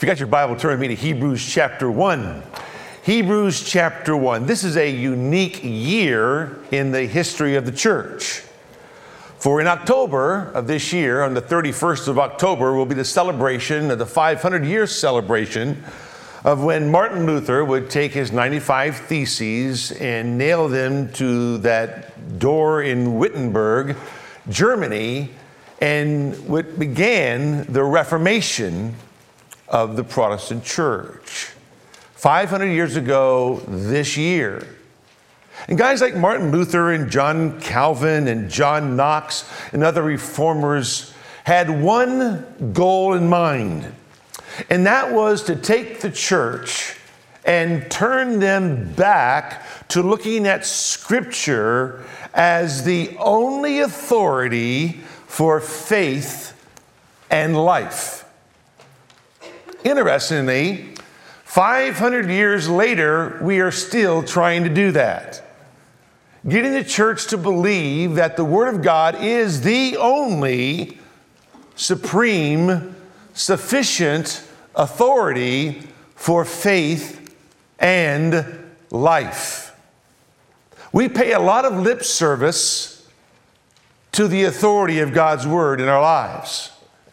If you got your Bible, turn with me to Hebrews chapter 1. Hebrews chapter 1. This is a unique year in the history of the church. For in October of this year, on the 31st of October, will be the celebration of the 500-year celebration of when Martin Luther would take his 95 Theses and nail them to that door in Wittenberg, Germany, and what began the Reformation of the Protestant church. 500 years ago this year. And guys like Martin Luther and John Calvin and John Knox and other reformers had one goal in mind, and that was to take the church and turn them back to looking at Scripture as the only authority for faith and life. Interestingly, 500 years later, we are still trying to do that. Getting the church to believe that the Word of God is the only supreme, sufficient authority for faith and life. We pay a lot of lip service to the authority of God's Word in our lives.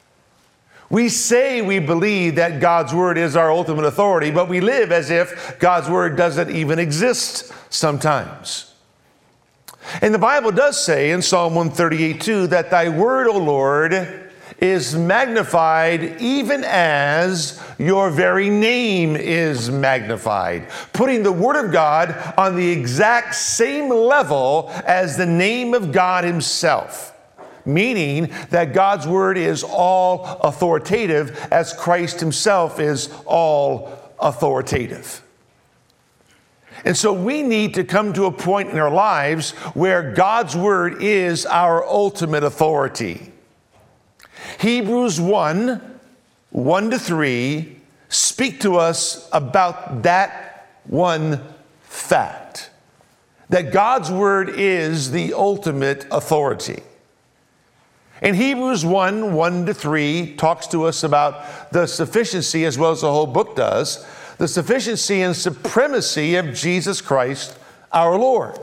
We say we believe that God's Word is our ultimate authority, but we live as if God's Word doesn't even exist sometimes. And the Bible does say in Psalm 138:2 that thy word, O Lord, is magnified even as your very name is magnified. Putting the Word of God on the exact same level as the name of God Himself. Meaning that God's Word is all authoritative as Christ Himself is all authoritative. And so we need to come to a point in our lives where God's Word is our ultimate authority. Hebrews 1:1-3 speak to us about that one fact. That God's Word is the ultimate authority. And Hebrews 1:1-3 talks to us about the sufficiency, as well as the whole book does, the sufficiency and supremacy of Jesus Christ, our Lord.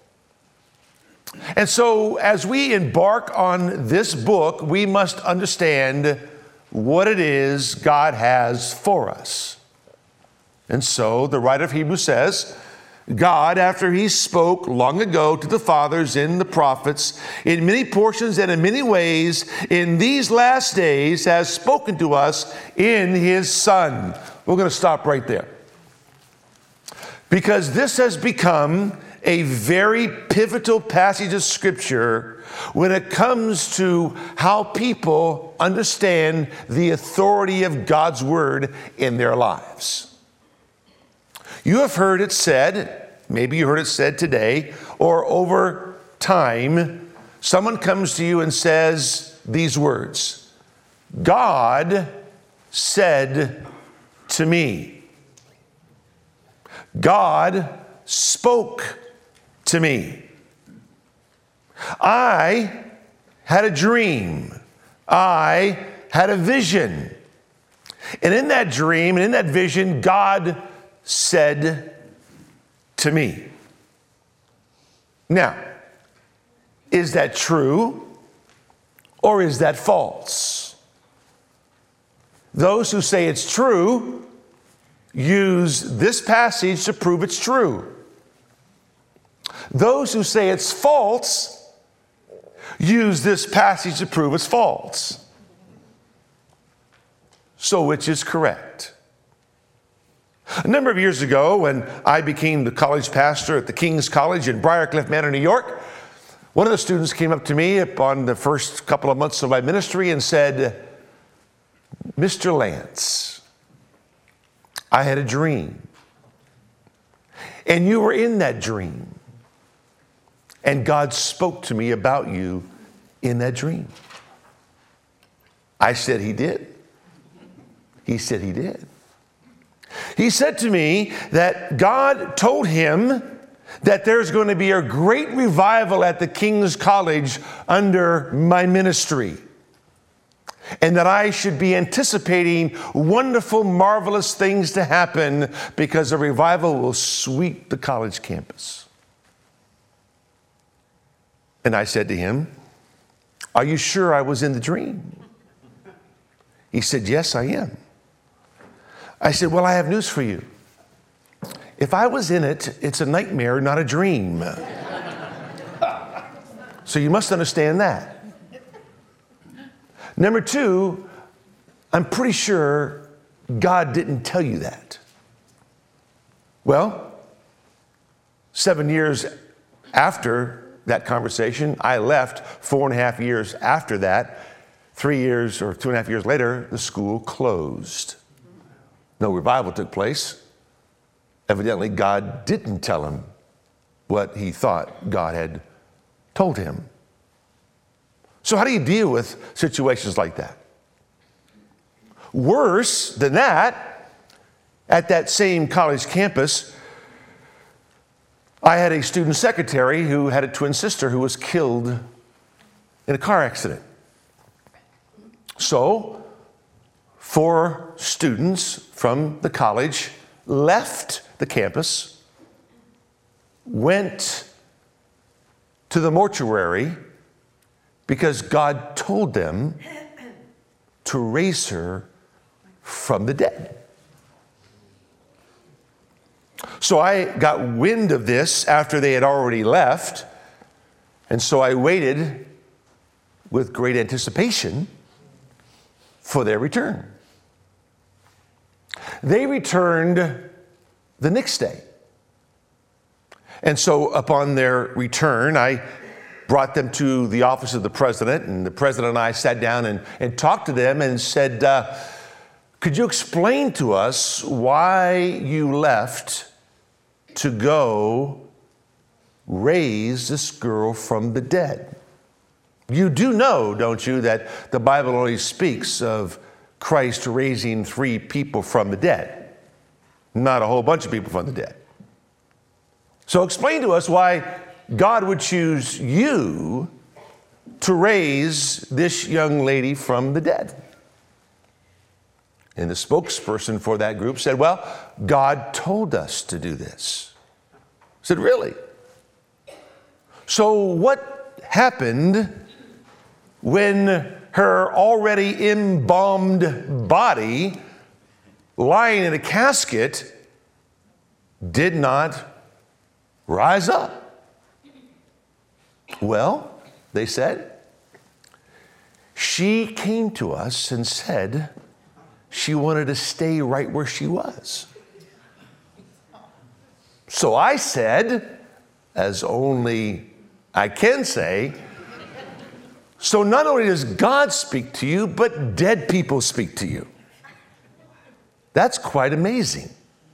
And so as we embark on this book, we must understand what it is God has for us. And so the writer of Hebrews says, God, after He spoke long ago to the fathers in the prophets, in many portions and in many ways, in these last days has spoken to us in His Son. We're going to stop right there. Because this has become a very pivotal passage of Scripture when it comes to how people understand the authority of God's Word in their lives. You have heard it said, maybe you heard it said today, or over time, someone comes to you and says these words, God said to me. God spoke to me. I had a dream. I had a vision. And in that dream and in that vision, God said to me. Now, is that true or is that false? Those who say it's true use this passage to prove it's true. Those who say it's false use this passage to prove it's false. So which is correct? A number of years ago, when I became the college pastor at the King's College in Briarcliff Manor, New York, one of the students came up to me upon the first couple of months of my ministry and said, Mr. Lance, I had a dream. And you were in that dream. And God spoke to me about you in that dream. I said He did. He said He did. He said to me that God told him that there's going to be a great revival at the King's College under my ministry. and that I should be anticipating wonderful, marvelous things to happen because a revival will sweep the college campus. And I said to him, "Are you sure I was in the dream?" He said, "Yes, I am." I said, "Well, I have news for you. If I was in it, it's a nightmare, not a dream. So you must understand that. Number two, I'm pretty sure God didn't tell you that." Well, 7 years after that conversation, I left. 4.5 years after that, 3 years or 2.5 years later, the school closed. No revival took place. Evidently, God didn't tell him what he thought God had told him. So how do you deal with situations like that? Worse than that, at that same college campus, I had a student secretary who had a twin sister who was killed in a car accident. So 4 students from the college left the campus, went to the mortuary because God told them to raise her from the dead. So I got wind of this after they had already left, and so I waited with great anticipation for their return. They returned the next day. And so upon their return, I brought them to the office of the president, and the president and I sat down and talked to them and said, "Could you explain to us why you left to go raise this girl from the dead? You do know, don't you, that the Bible only speaks of Christ raising 3 people from the dead, not a whole bunch of people from the dead. So explain to us why God would choose you to raise this young lady from the dead." And the spokesperson for that group said, "Well, God told us to do this." I said, "Really? So what happened when her already embalmed body, lying in a casket, did not rise up?" "Well," they said, "she came to us and said she wanted to stay right where she was." So I said, as only I can say, "So not only does God speak to you, but dead people speak to you. That's quite amazing."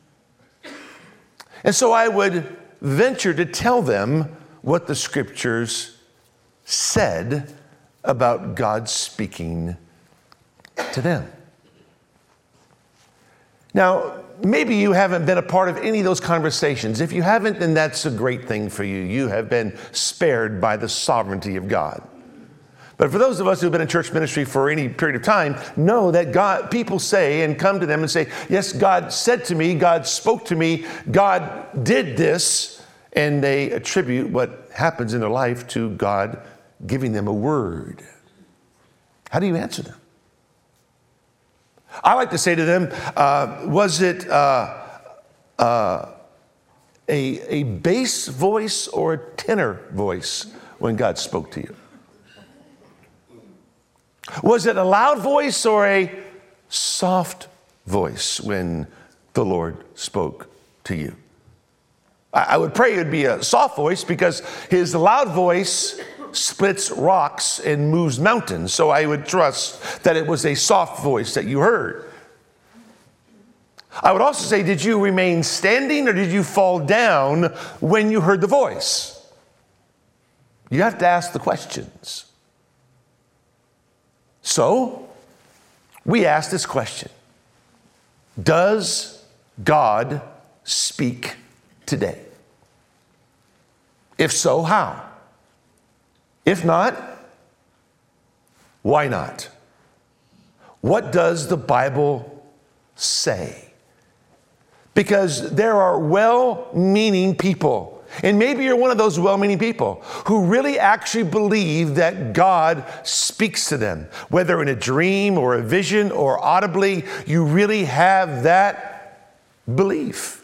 And so I would venture to tell them what the scriptures said about God speaking to them. Now, maybe you haven't been a part of any of those conversations. If you haven't, then that's a great thing for you. You have been spared by the sovereignty of God. But for those of us who've been in church ministry for any period of time, know that people say and come to them and say, "Yes, God said to me, God spoke to me, God did this," and they attribute what happens in their life to God giving them a word. How do you answer them? I like to say to them, was it a bass voice or a tenor voice when God spoke to you? Was it a loud voice or a soft voice when the Lord spoke to you? I would pray it would be a soft voice, because his loud voice splits rocks and moves mountains. So I would trust that it was a soft voice that you heard. I would also say, did you remain standing or did you fall down when you heard the voice? You have to ask the questions. So we ask this question: does God speak today? If so, how? If not, why not? What does the Bible say? Because there are well-meaning people, and maybe you're one of those well-meaning people who really actually believe that God speaks to them, whether in a dream or a vision or audibly. You really have that belief.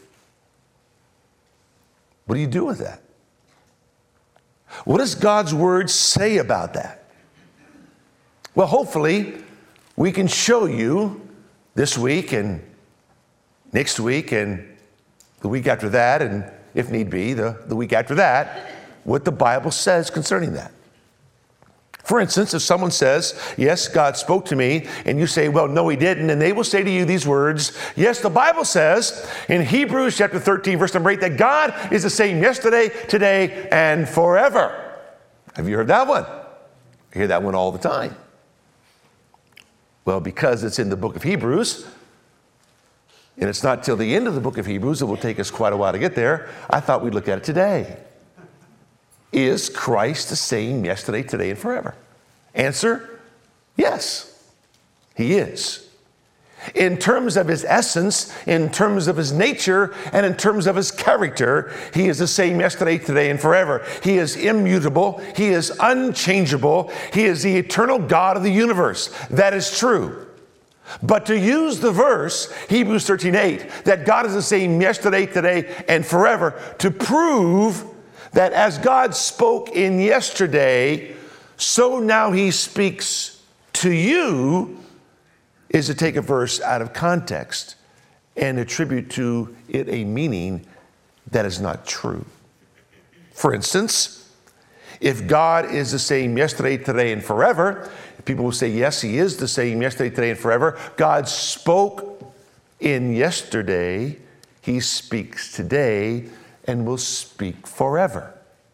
What do you do with that? What does God's word say about that? Well, hopefully, we can show you this week and next week and the week after that, and if need be, the week after that, what the Bible says concerning that. For instance, if someone says, yes, God spoke to me, and you say, well, no, he didn't, and they will say to you these words, yes, the Bible says in Hebrews chapter 13, verse number 8, that God is the same yesterday, today, and forever. Have you heard that one? I hear that one all the time. Well, because it's in the book of Hebrews, and it's not till the end of the book of Hebrews, it will take us quite a while to get there, I thought we'd look at it today. Is Christ the same yesterday, today, and forever? Answer, yes, he is. In terms of his essence, in terms of his nature, and in terms of his character, he is the same yesterday, today, and forever. He is immutable. He is unchangeable. He is the eternal God of the universe. That is true. But to use the verse, Hebrews 13:8, that God is the same yesterday, today, and forever, to prove that as God spoke in yesterday, so now he speaks to you, is to take a verse out of context and attribute to it a meaning that is not true. For instance, if God is the same yesterday, today, and forever, people will say, yes, he is the same yesterday, today, and forever. God spoke in yesterday, he speaks today, and will speak forever.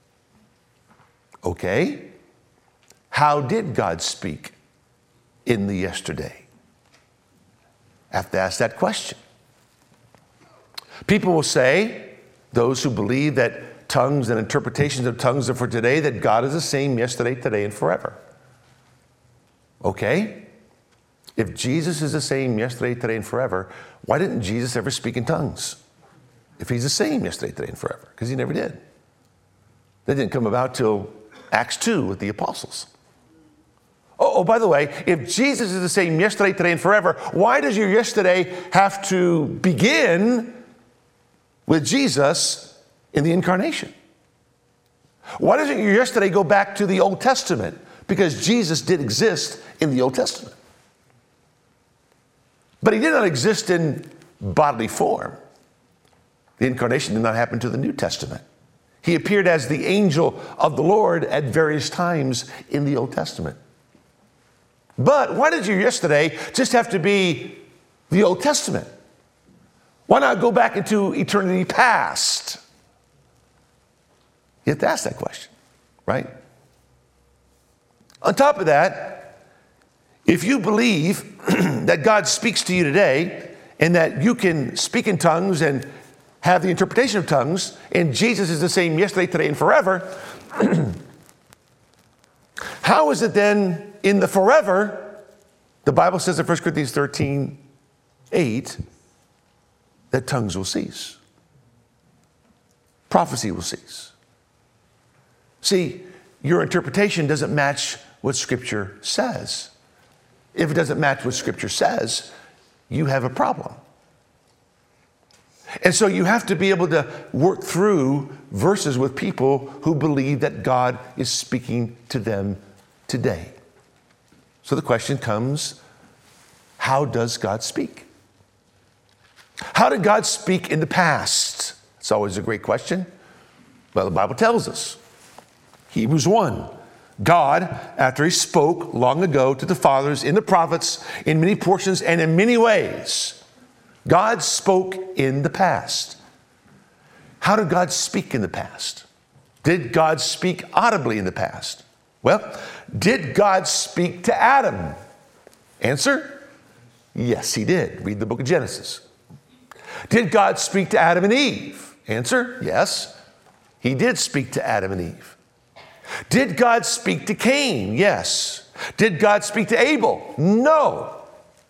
Okay? How did God speak in the yesterday? I have to ask that question. People will say, those who believe that tongues and interpretations of tongues are for today, that God is the same yesterday, today, and forever. Okay? If Jesus is the same yesterday, today, and forever, why didn't Jesus ever speak in tongues? If he's the same yesterday, today, and forever, because he never did. That didn't come about till Acts 2 with the apostles. Oh, by the way, if Jesus is the same yesterday, today, and forever, why does your yesterday have to begin with Jesus in the incarnation? Why doesn't your yesterday go back to the Old Testament? Because Jesus did exist in the Old Testament. But he did not exist in bodily form. The incarnation did not happen to the New Testament. He appeared as the angel of the Lord at various times in the Old Testament. But why did your yesterday just have to be the Old Testament? Why not go back into eternity past? You have to ask that question, right? On top of that, if you believe that God speaks to you today and that you can speak in tongues and have the interpretation of tongues, and Jesus is the same yesterday, today, and forever, how is it then in the forever, the Bible says in 1 Corinthians 13:8, that tongues will cease. Prophecy will cease. See, your interpretation doesn't match what Scripture says. If it doesn't match what Scripture says, you have a problem. And so you have to be able to work through verses with people who believe that God is speaking to them today. So the question comes, how does God speak? How did God speak in the past? It's always a great question. Well, the Bible tells us. Hebrews 1. God, after he spoke long ago to the fathers in the prophets, in many portions and in many ways, God spoke in the past. How did God speak in the past? Did God speak audibly in the past? Well, did God speak to Adam? Answer, yes, he did. Read the book of Genesis. Did God speak to Adam and Eve? Answer, yes, he did speak to Adam and Eve. Did God speak to Cain? Yes. Did God speak to Abel? No.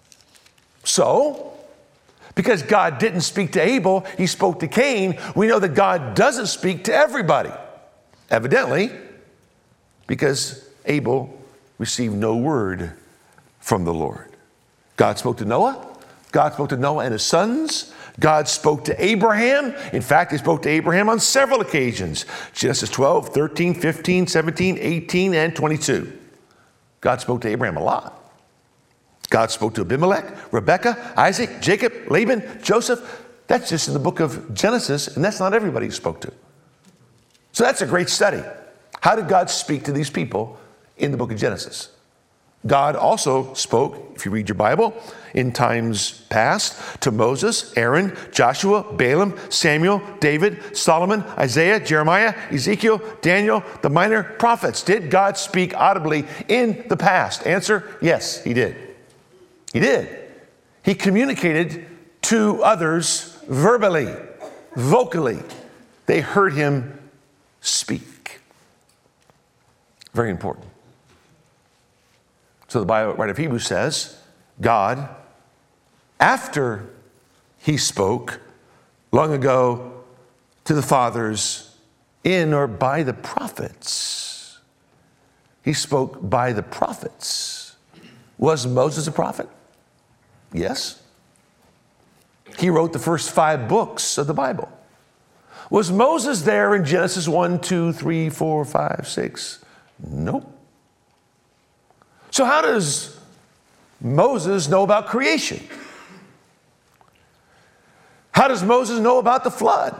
So, because God didn't speak to Abel, he spoke to Cain, we know that God doesn't speak to everybody. Evidently, because Abel received no word from the Lord. God spoke to Noah. God spoke to Noah and his sons. God spoke to Abraham. In fact, he spoke to Abraham on several occasions. Genesis 12, 13, 15, 17, 18, and 22. God spoke to Abraham a lot. God spoke to Abimelech, Rebekah, Isaac, Jacob, Laban, Joseph. That's just in the book of Genesis, and that's not everybody he spoke to. So that's a great study. How did God speak to these people in the book of Genesis? God also spoke, if you read your Bible, in times past to Moses, Aaron, Joshua, Balaam, Samuel, David, Solomon, Isaiah, Jeremiah, Ezekiel, Daniel, the minor prophets. Did God speak audibly in the past? Answer, yes, he did. He did. He communicated to others verbally, vocally. They heard him speak. Very important. So the Bible writer of Hebrews says, God, after he spoke long ago to the fathers in or by the prophets, he spoke by the prophets. Was Moses a prophet? Yes. He wrote the first 5 books of the Bible. Was Moses there in Genesis 1, 2, 3, 4, 5, 6? Nope. So how does Moses know about creation? How does Moses know about the flood?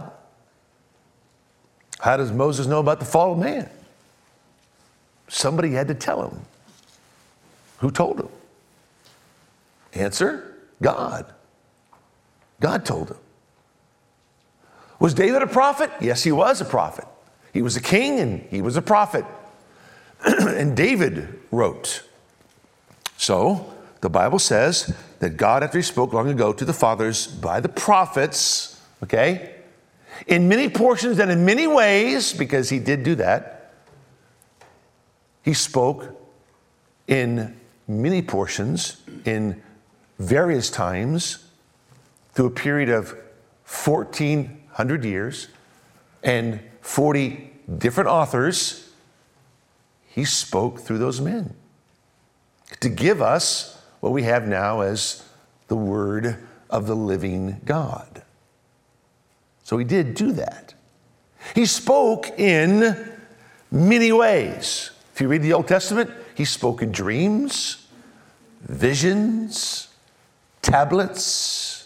How does Moses know about the fall of man? Somebody had to tell him. Who told him? Answer, God. God told him. Was David a prophet? Yes, he was a prophet. He was a king and he was a prophet. And David wrote. So, the Bible says that God, after he spoke long ago to the fathers by the prophets, okay, in many portions and in many ways, because he did do that, he spoke in many portions, in various times, through a period of 1,400 years and 40 different authors. He spoke through those men to give us what we have now as the Word of the living God. So he did do that. He spoke in many ways. If you read the Old Testament, he spoke in dreams, visions, tablets,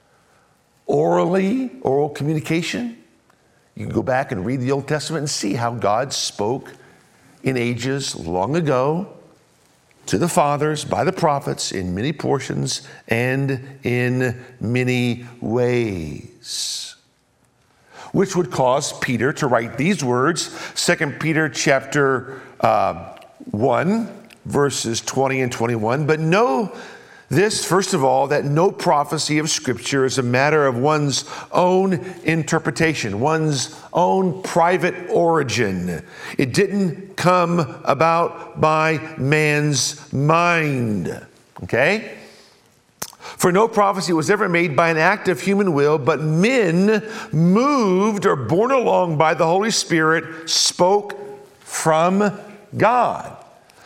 oral communication. You can go back and read the Old Testament and see how God spoke in ages long ago to the fathers by the prophets in many portions and in many ways, which would cause Peter to write these words, 2 Peter chapter 1, verses 20 and 21. But know this, first of all, that no prophecy of Scripture is a matter of one's own interpretation, one's own private origin. It didn't come about by man's mind. Okay? For no prophecy was ever made by an act of human will, but men, moved or borne along by the Holy Spirit, spoke from God.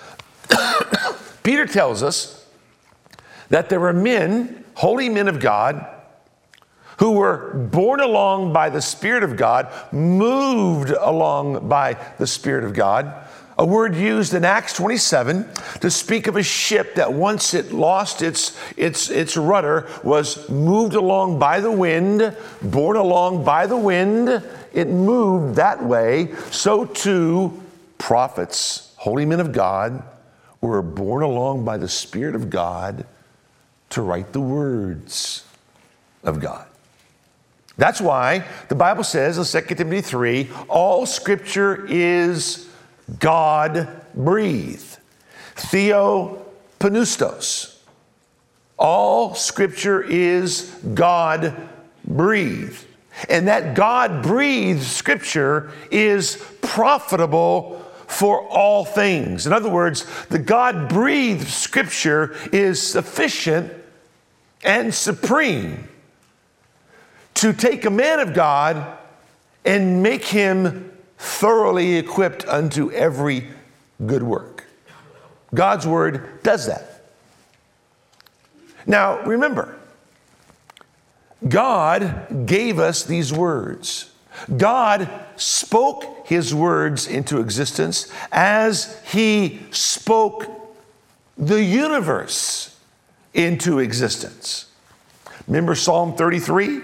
Peter tells us that there were men, holy men of God, who were borne along by the Spirit of God, moved along by the Spirit of God. A word used in Acts 27 to speak of a ship that once it lost its rudder was moved along by the wind, borne along by the wind. It moved that way. So too, prophets, holy men of God, were borne along by the Spirit of God to write the words of God. That's why the Bible says in 2 Timothy 3, all Scripture is God-breathed. Theopneustos. All Scripture is God-breathed. And that God-breathed Scripture is profitable for all things. In other words, the God-breathed Scripture is sufficient and supreme to take a man of God and make him thoroughly equipped unto every good work. God's word does that. Now, remember, God gave us these words. God spoke his words into existence as he spoke the universe into existence. Remember Psalm 33?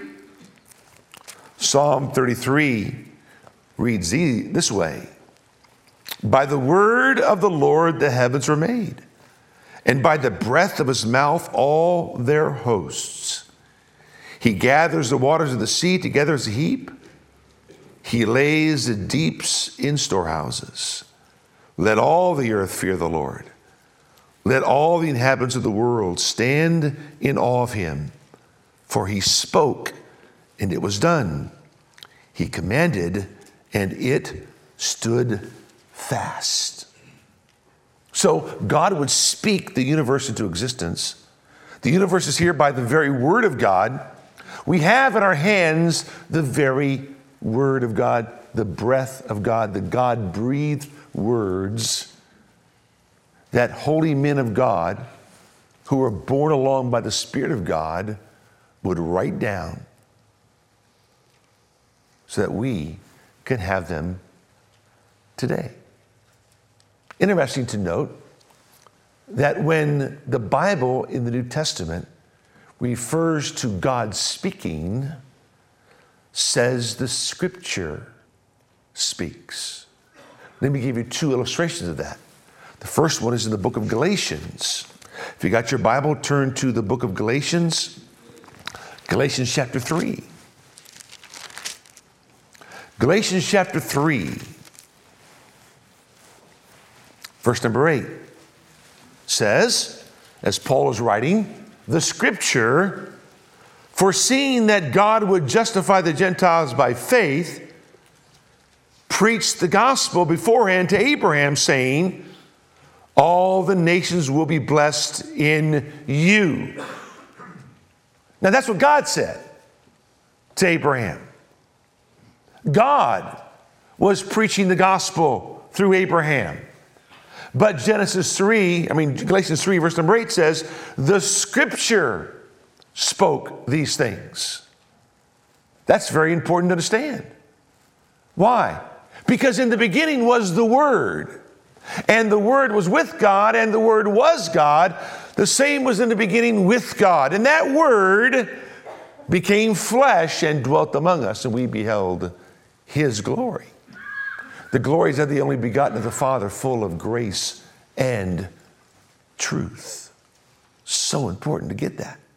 Psalm 33 reads this way: By the word of the Lord the heavens were made, and by the breath of his mouth all their hosts. He gathers the waters of the sea together as a heap. He lays the deeps in storehouses. Let all the earth fear the Lord. Let all the inhabitants of the world stand in awe of him. For he spoke, and it was done. He commanded, and it stood fast. So God would speak the universe into existence. The universe is here by the very word of God. We have in our hands the very word of God, the breath of God, the God-breathed words that holy men of God who were borne along by the Spirit of God would write down so that we can have them today. Interesting to note that when the Bible in the New Testament refers to God speaking, says the Scripture speaks. Let me give you two illustrations of that. The first one is in the book of Galatians. If you got your Bible, turn to the book of Galatians, Galatians chapter 3. Galatians chapter 3, verse number 8 says, as Paul is writing, the Scripture, foreseeing that God would justify the Gentiles by faith, preached the gospel beforehand to Abraham, saying, all the nations will be blessed in you. Now that's what God said to Abraham. God was preaching the gospel through Abraham. But Galatians 3, verse number 8 says, the Scripture spoke these things. That's very important to understand. Why? Because in the beginning was the Word, and the Word was with God, and the Word was God. The same was in the beginning with God. And that Word became flesh and dwelt among us, and we beheld his glory. The glories of the only begotten of the Father, full of grace and truth. So important to get that.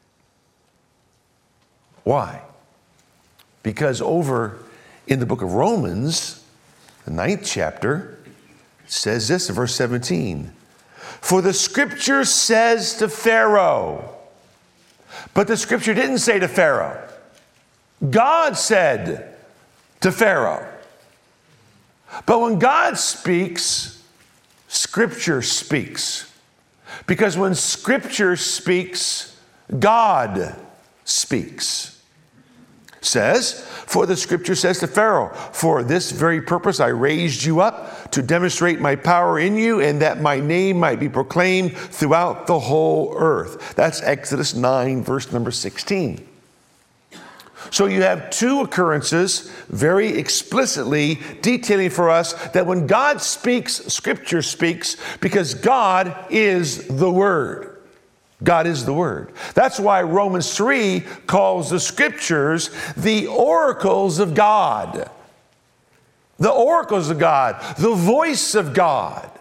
Why? Because over in the book of Romans, the 9th chapter, it says this in verse 17. For the Scripture says to Pharaoh, but the Scripture didn't say to Pharaoh. God said to Pharaoh. But when God speaks, Scripture speaks. Because when Scripture speaks, God speaks. Says, for the Scripture says to Pharaoh, for this very purpose I raised you up to demonstrate my power in you, and that my name might be proclaimed throughout the whole earth. That's Exodus 9, verse number 16. So you have two occurrences very explicitly detailing for us that when God speaks, Scripture speaks, because God is the Word. God is the Word. That's why Romans 3 calls the Scriptures the oracles of God. The oracles of God, the voice of God.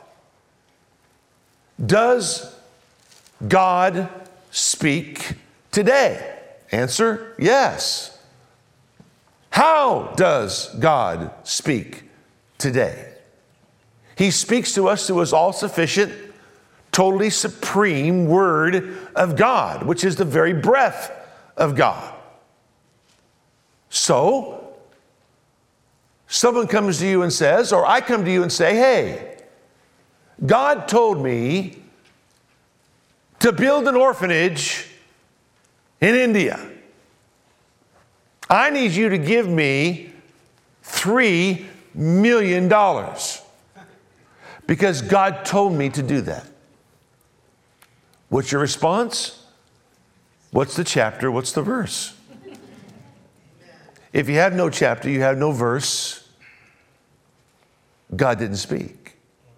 Does God speak today? Answer, yes. How does God speak today? He speaks to us through his all-sufficient, totally supreme Word of God, which is the very breath of God. So, someone comes to you and says, or I come to you and say, hey, God told me to build an orphanage in India. I need you to give me $3 million because God told me to do that. What's your response? What's the chapter? What's the verse? If you have no chapter, you have no verse, God didn't speak.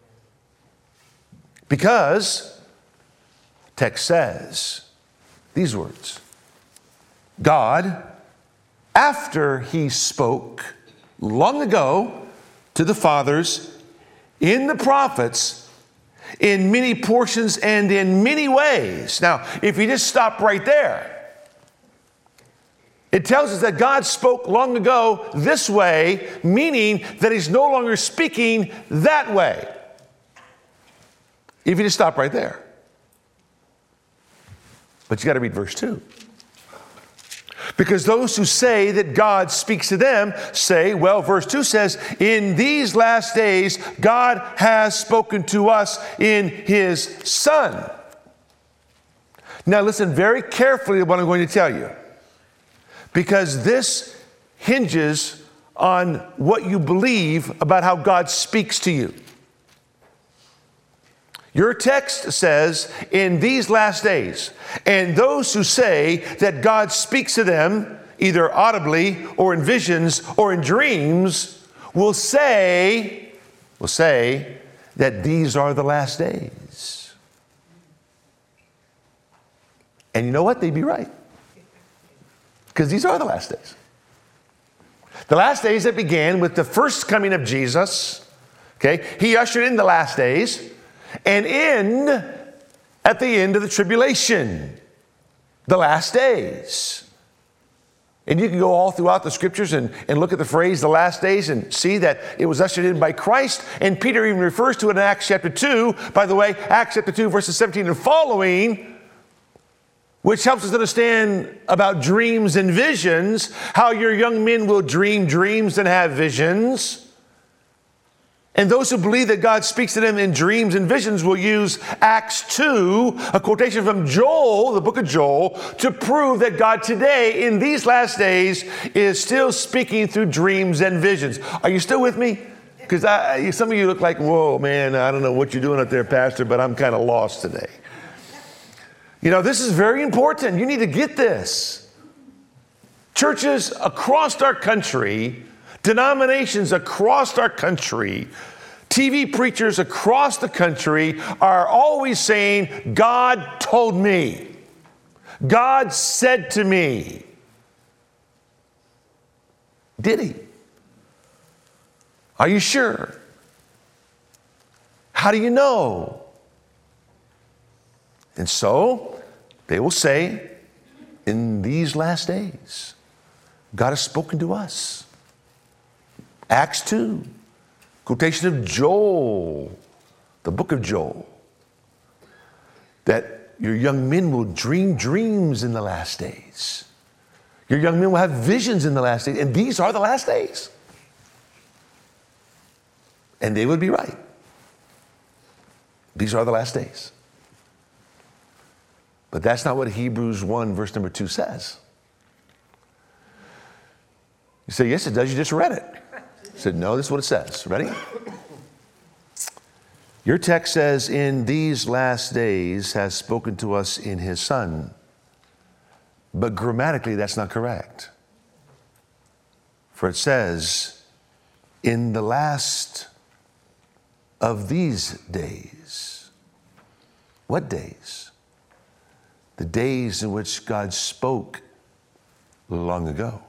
Because text says these words: God, after he spoke long ago to the fathers in the prophets in many portions and in many ways. Now, if you just stop right there, it tells us that God spoke long ago this way, meaning that he's no longer speaking that way. If you just stop right there. But you got to read verse 2. Because those who say that God speaks to them say, well, verse 2 says, in these last days, God has spoken to us in his Son. Now listen very carefully to what I'm going to tell you, because this hinges on what you believe about how God speaks to you. Your text says, in these last days, and those who say that God speaks to them, either audibly or in visions or in dreams, will say that these are the last days. And you know what? They'd be right. Because these are the last days. The last days that began with the first coming of Jesus. Okay, he ushered in the last days. And at the end of the tribulation, the last days. And you can go all throughout the scriptures and look at the phrase the last days and see that it was ushered in by Christ. And Peter even refers to it in Acts chapter 2. By the way, Acts chapter 2, verses 17 and following, which helps us understand about dreams and visions, how your young men will dream dreams and have visions. And those who believe that God speaks to them in dreams and visions will use Acts 2, a quotation from Joel, the book of Joel, to prove that God today, in these last days, is still speaking through dreams and visions. Are you still with me? Because some of you look like, whoa, man, I don't know what you're doing up there, Pastor, but I'm kind of lost today. You know, this is very important. You need to get this. Churches across our country, denominations across our country, TV preachers across the country are always saying, God told me. God said to me. Did he? Are you sure? How do you know? And so they will say, in these last days, God has spoken to us. Acts 2, quotation of Joel, the book of Joel, that your young men will dream dreams in the last days. Your young men will have visions in the last days, and these are the last days. And they would be right. These are the last days. But that's not what Hebrews 1, verse number 2 says. You say, yes, it does. You just read it. I said, no, this is what it says. Ready? Your text says, in these last days has spoken to us in his Son. But grammatically, that's not correct. For it says, in the last of these days. What days? The days in which God spoke long ago.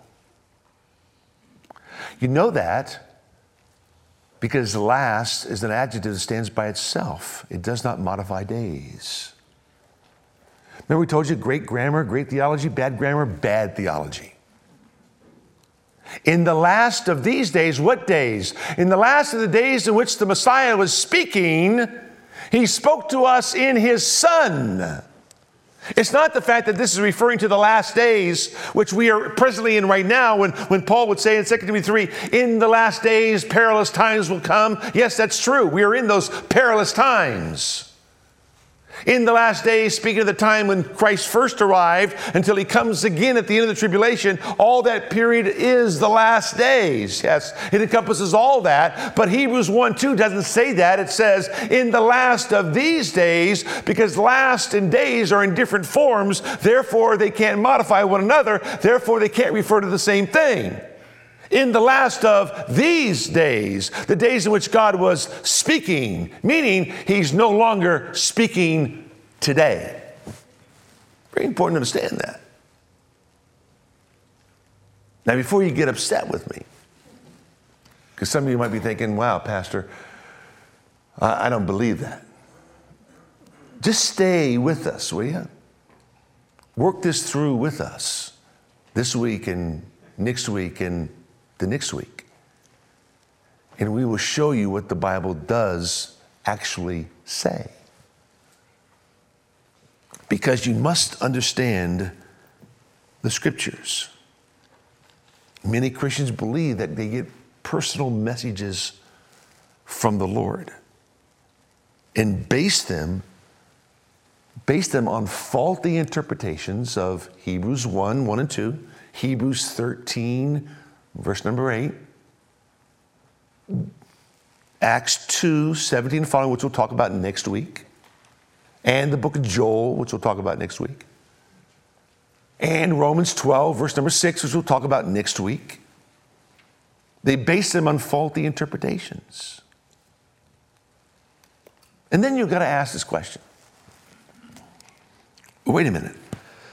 You know that because last is an adjective that stands by itself. It does not modify days. Remember we told you great grammar, great theology, bad grammar, bad theology. In the last of these days, what days? In the last of the days in which the Messiah was speaking, he spoke to us in his Son. It's not the fact that this is referring to the last days, which we are presently in right now, when Paul would say in 2 Timothy 3, in the last days, perilous times will come. Yes, that's true. We are in those perilous times. In the last days, speaking of the time when Christ first arrived until he comes again at the end of the tribulation, all that period is the last days. Yes, it encompasses all that. But Hebrews 1:2 doesn't say that. It says, in the last of these days, because last and days are in different forms, therefore they can't modify one another, therefore they can't refer to the same thing. In the last of these days, the days in which God was speaking, meaning he's no longer speaking today. Very important to understand that. Now, before you get upset with me, because some of you might be thinking, wow, Pastor, I don't believe that. Just stay with us, will you? Work this through with us this week and next week and the next week. And we will show you what the Bible does actually say. Because you must understand the scriptures. Many Christians believe that they get personal messages from the Lord and base them on faulty interpretations of Hebrews 1 and 2, Hebrews 13, verse number 8, Acts 2, 17 and following, which we'll talk about next week, and the book of Joel, which we'll talk about next week, and Romans 12, verse number 6, which we'll talk about next week. They base them on faulty interpretations. And then you've got to ask this question. Wait a minute.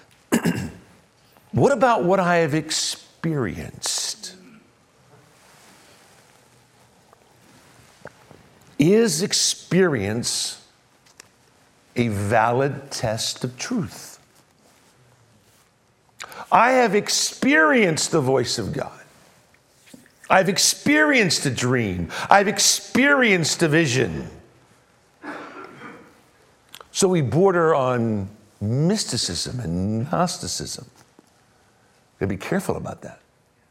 What about what I have experienced? Is experience a valid test of truth? I have experienced the voice of God. I've experienced a dream. I've experienced a vision. So we border on mysticism and Gnosticism. You've got to be careful about that.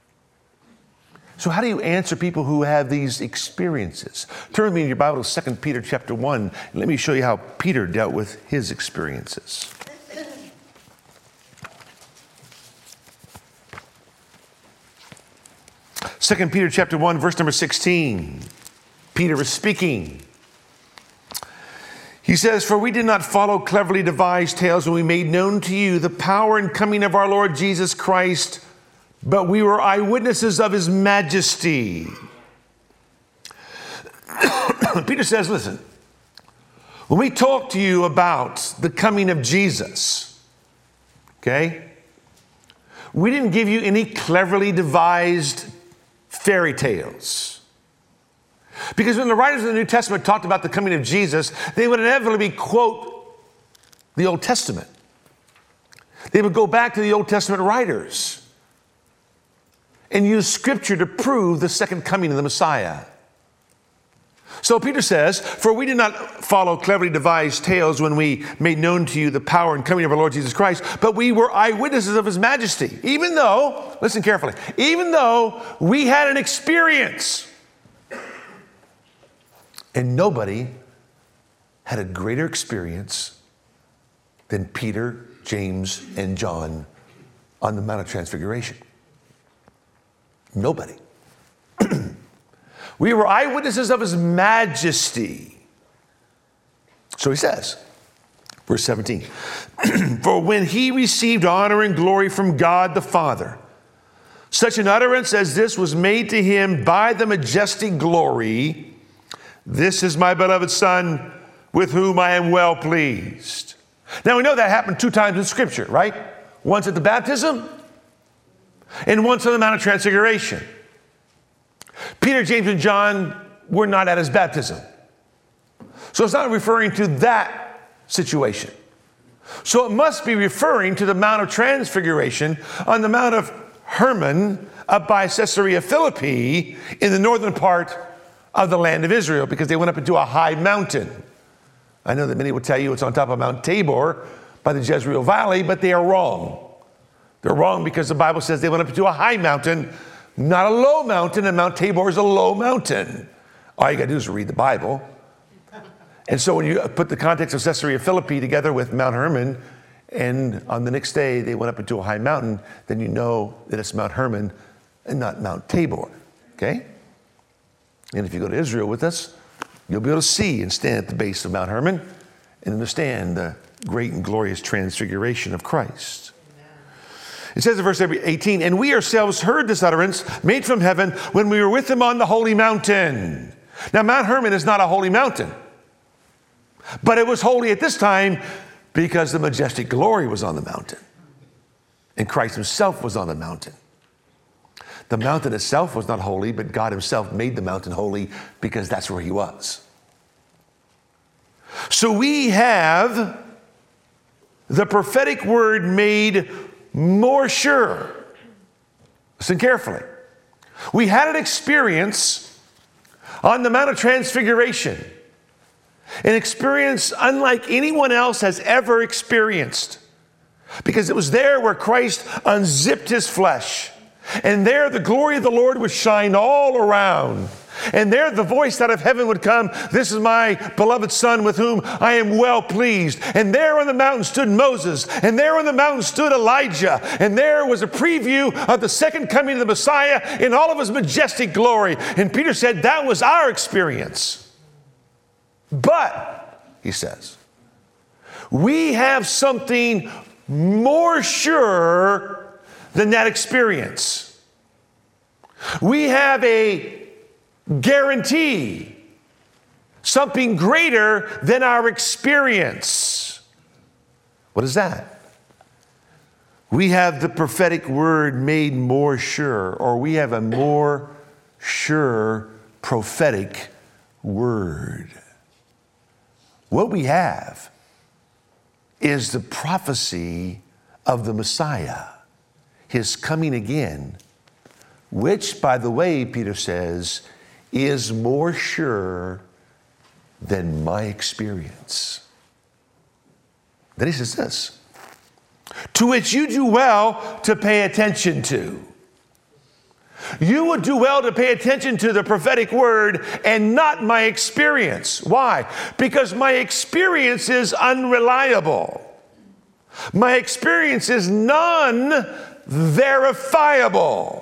So how do you answer people who have these experiences? Turn with me in your Bible to 2 Peter chapter 1. And let me show you how Peter dealt with his experiences. 2 Peter chapter 1, verse number 16. Peter is speaking. He says, "For we did not follow cleverly devised tales when we made known to you the power and coming of our Lord Jesus Christ, but we were eyewitnesses of his majesty." Peter says, listen, when we talk to you about the coming of Jesus, okay, we didn't give you any cleverly devised fairy tales. Because when the writers of the New Testament talked about the coming of Jesus, they would inevitably quote the Old Testament. They would go back to the Old Testament writers and use Scripture to prove the second coming of the Messiah. So Peter says, "For we did not follow cleverly devised tales when we made known to you the power and coming of our Lord Jesus Christ, but we were eyewitnesses of his majesty." Even though, listen carefully, even though we had an experience. And nobody had a greater experience than Peter, James, and John on the Mount of Transfiguration. Nobody. We were eyewitnesses of his majesty. So he says, verse 17, "For when he received honor and glory from God the Father, such an utterance as this was made to him by the majestic glory, 'This is my beloved Son, with whom I am well pleased.'" Now we know that happened 2 times in Scripture, right? Once at the baptism and once on the Mount of Transfiguration. Peter, James, and John were not at his baptism. So it's not referring to that situation. So it must be referring to the Mount of Transfiguration on the Mount of Hermon up by Caesarea Philippi in the northern part of the land of Israel, because they went up into a high mountain. I know that many will tell you it's on top of Mount Tabor by the Jezreel Valley, but they are wrong. They're wrong because the Bible says they went up into a high mountain, not a low mountain, and Mount Tabor is a low mountain. All you got to do is read the Bible. And so when you put the context of Caesarea Philippi together with Mount Hermon, and on the next day they went up into a high mountain, then you know that it's Mount Hermon and not Mount Tabor, okay? And if you go to Israel with us, you'll be able to see and stand at the base of Mount Hermon and understand the great and glorious transfiguration of Christ. It says in verse 18, and we ourselves heard this utterance made from heaven when we were with him on the holy mountain. Now, Mount Hermon is not a holy mountain, but it was holy at this time because the majestic glory was on the mountain, and Christ himself was on the mountain. The mountain itself was not holy, but God himself made the mountain holy because that's where he was. So we have the prophetic word made more sure. Listen carefully. We had an experience on the Mount of Transfiguration, an experience unlike anyone else has ever experienced, because it was there where Christ unzipped his flesh. And there the glory of the Lord would shine all around. And there the voice out of heaven would come, this is my beloved Son with whom I am well pleased. And there on the mountain stood Moses. And there on the mountain stood Elijah. And there was a preview of the second coming of the Messiah in all of his majestic glory. And Peter said that was our experience. But, he says, we have something more sure than that experience. We have a guarantee, something greater than our experience. What is that? We have the prophetic word made more sure, or we have a more sure prophetic word. What we have is the prophecy of the Messiah, his coming again, which, by the way, Peter says, is more sure than my experience. Then he says this, to which you do well to pay attention to. You would do well to pay attention to the prophetic word and not my experience. Why? Because my experience is unreliable. My experience is non-verifiable.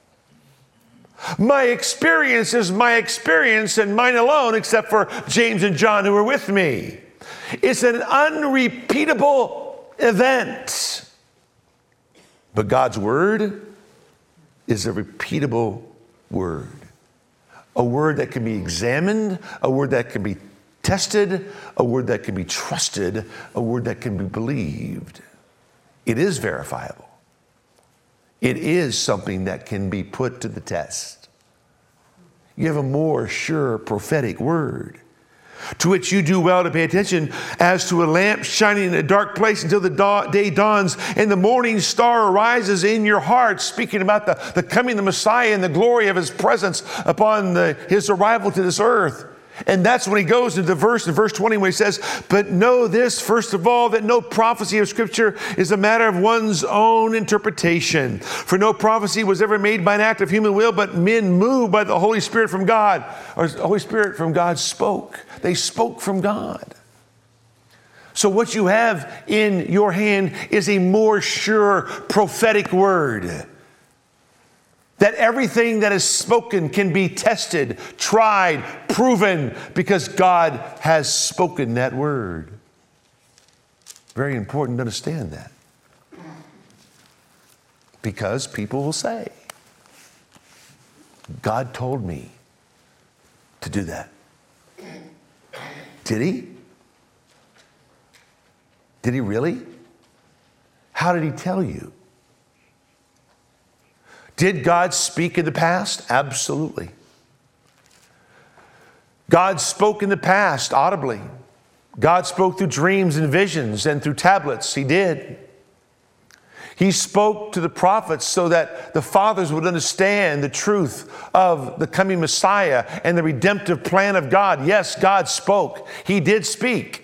My experience is my experience and mine alone, except for James and John who were with me. It's an unrepeatable event. But God's word is a repeatable word. A word that can be examined, a word that can be tested, a word that can be trusted, a word that can be believed. It is verifiable. It is something that can be put to the test. You have a more sure prophetic word, to which you do well to pay attention, as to a lamp shining in a dark place until the day dawns and the morning star arises in your heart, speaking about the coming of the Messiah and the glory of his presence upon his arrival to this earth. And that's when he goes into verse 20 when he says, but know this, first of all, that no prophecy of Scripture is a matter of one's own interpretation. For no prophecy was ever made by an act of human will, but men moved by the Holy Spirit from God. Or the Holy Spirit from God spoke. They spoke from God. So what you have in your hand is a more sure prophetic word. That everything that is spoken can be tested, tried, proven, because God has spoken that word. Very important to understand that. Because people will say, God told me to do that. Did he? Did he really? How did he tell you? Did God speak in the past? Absolutely. God spoke in the past audibly. God spoke through dreams and visions and through tablets. He did. He spoke to the prophets so that the fathers would understand the truth of the coming Messiah and the redemptive plan of God. Yes, God spoke. He did speak.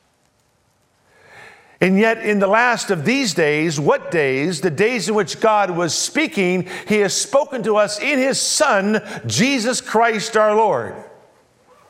And yet in the last of these days, what days? The days in which God was speaking, he has spoken to us in his Son, Jesus Christ our Lord.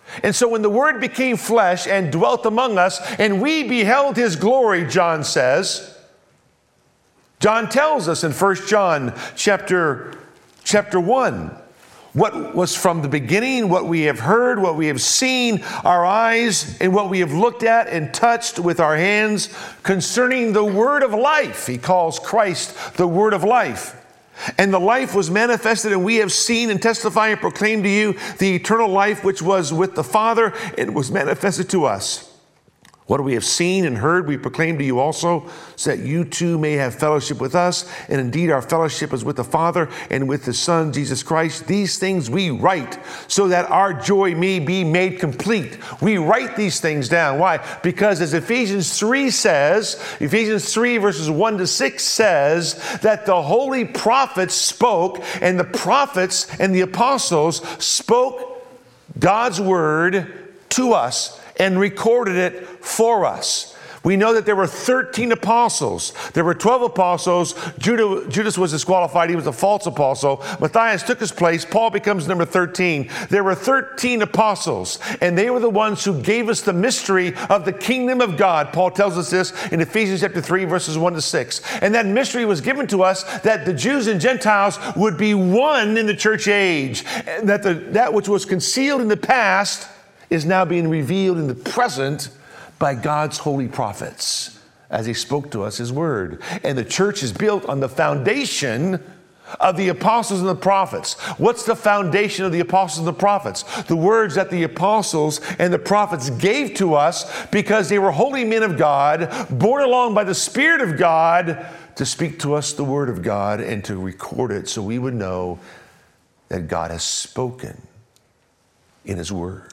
And so when the Word became flesh and dwelt among us, and we beheld His glory, John says, John tells us in 1 John chapter 1, what was from the beginning, what we have heard, what we have seen, our eyes, and what we have looked at and touched with our hands concerning the Word of life. He calls Christ the Word of life. And the life was manifested, and we have seen and testify and proclaim to you the eternal life which was with the Father and was manifested to us. What we have seen and heard, we proclaim to you also, so that you too may have fellowship with us. And indeed, our fellowship is with the Father and with His Son, Jesus Christ. These things we write so that our joy may be made complete. We write these things down. Why? Because as Ephesians 3 says, Ephesians 3 verses 1 to 6 says that the holy prophets spoke, and the prophets and the apostles spoke God's word to us and recorded it for us. We know that there were 13 apostles. There were 12 apostles. Judas was disqualified. He was a false apostle. Matthias took his place. Paul becomes number 13. There were 13 apostles, and they were the ones who gave us the mystery of the kingdom of God. Paul tells us this in Ephesians chapter 3, verses 1 to 6. And that mystery was given to us that the Jews and Gentiles would be one in the church age, and that which was concealed in the past is now being revealed in the present by God's holy prophets as He spoke to us His word. And the church is built on the foundation of the apostles and the prophets. What's the foundation of the apostles and the prophets? The words that the apostles and the prophets gave to us because they were holy men of God, borne along by the Spirit of God to speak to us the word of God and to record it so we would know that God has spoken in His word.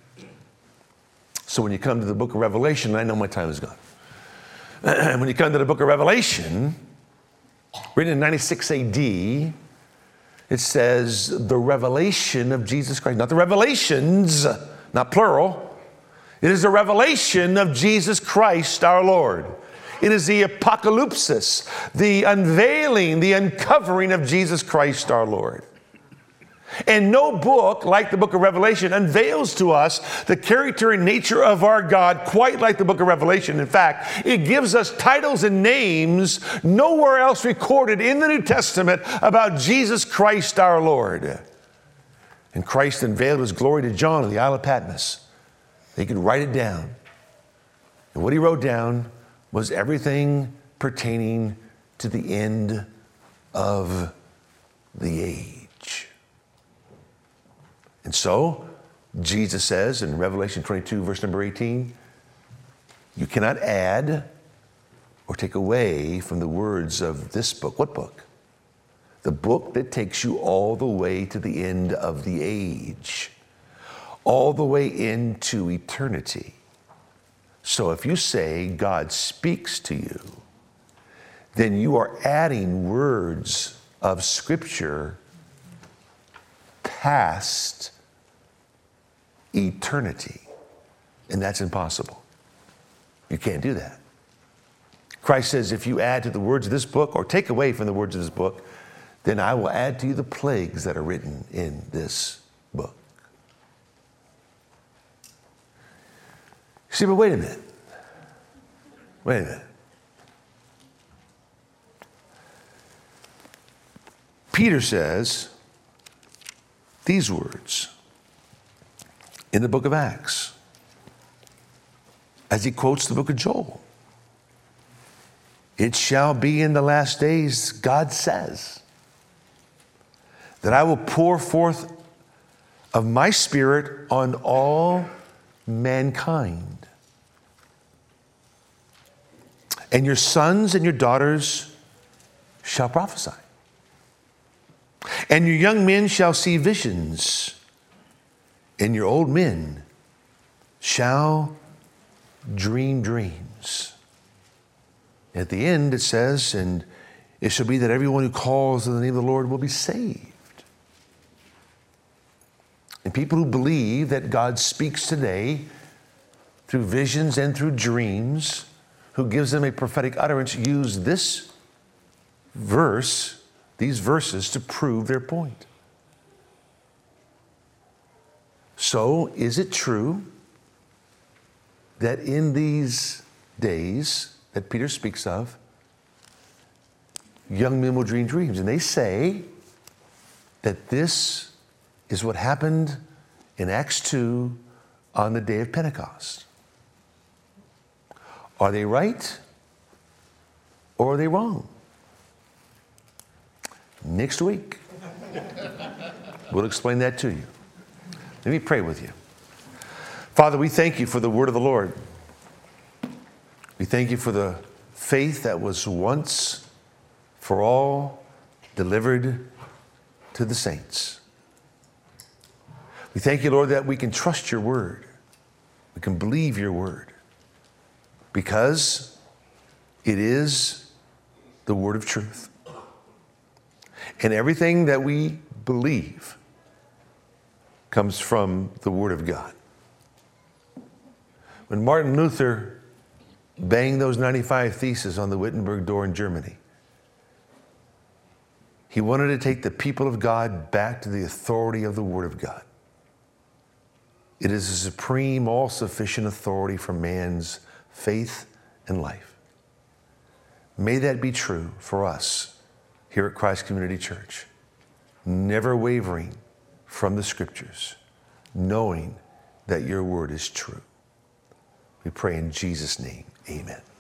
So when you come to the book of Revelation, I know my time is gone. When you come to the book of Revelation, written in 96 AD, it says the revelation of Jesus Christ. Not the revelations, not plural. It is the revelation of Jesus Christ our Lord. It is the apocalypsis, the unveiling, the uncovering of Jesus Christ our Lord. And no book like the book of Revelation unveils to us the character and nature of our God quite like the book of Revelation. In fact, it gives us titles and names nowhere else recorded in the New Testament about Jesus Christ our Lord. And Christ unveiled His glory to John on the Isle of Patmos. He could write it down. And what he wrote down was everything pertaining to the end of the age. And so, Jesus says in Revelation 22, verse number 18, you cannot add or take away from the words of this book. What book? The book that takes you all the way to the end of the age, all the way into eternity. So if you say God speaks to you, then you are adding words of Scripture past eternity. And that's impossible. You can't do that. Christ says, if you add to the words of this book or take away from the words of this book, then I will add to you the plagues that are written in this book. See, but wait a minute. Wait a minute. Peter says these words in the book of Acts as he quotes the book of Joel. It shall be in the last days, God says, that I will pour forth of my Spirit on all mankind. And your sons and your daughters shall prophesy. And your young men shall see visions. And your old men shall dream dreams. At the end it says, and it shall be that everyone who calls on the name of the Lord will be saved. And people who believe that God speaks today through visions and through dreams, who gives them a prophetic utterance, use this verse, these verses, to prove their point. So, is it true that in these days that Peter speaks of, young men will dream dreams? And they say that this is what happened in Acts 2 on the day of Pentecost. Are they right or are they wrong? Next week, we'll explain that to you. Let me pray with you. Father, we thank you for the word of the Lord. We thank you for the faith that was once for all delivered to the saints. We thank you, Lord, that we can trust your word. We can believe your word because it is the word of truth. And everything that we believe comes from the word of God. When Martin Luther banged those 95 Theses on the Wittenberg door in Germany, he wanted to take the people of God back to the authority of the word of God. It is a supreme, all-sufficient authority for man's faith and life. May that be true for us here at Christ Community Church. Never wavering from the scriptures, knowing that your word is true. We pray in Jesus' name, amen.